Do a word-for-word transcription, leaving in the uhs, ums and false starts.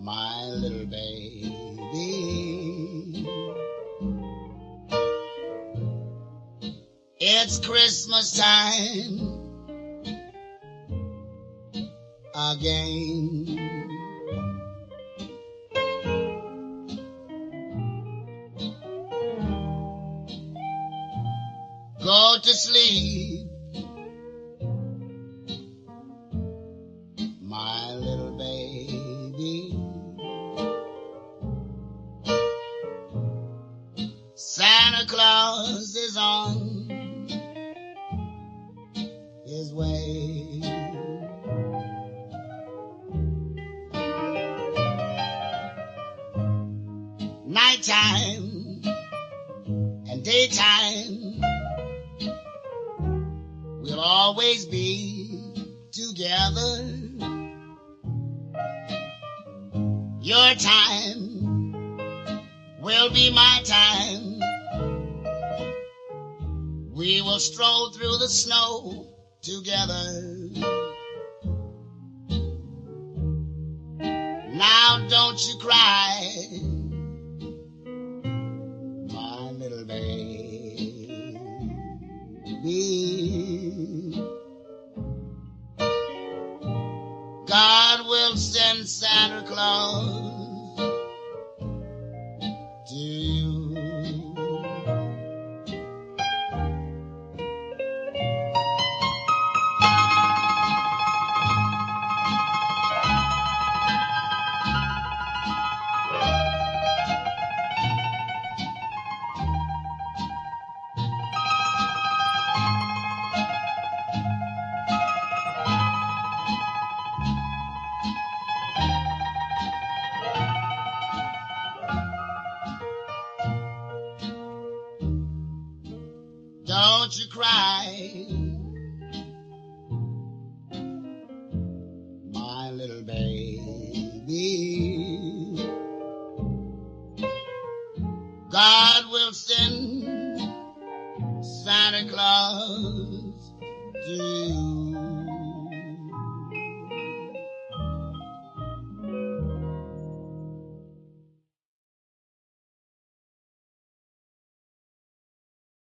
my little baby. It's Christmas time again. Go to sleep, my little baby. Santa Claus is on his way. Nighttime and daytime, we'll always be together. Your time will be my time. We will stroll through the snow together. Now don't you cry, my little baby. God will send Santa Claus to you. Don't you cry, my little baby. God will send Santa Claus to you.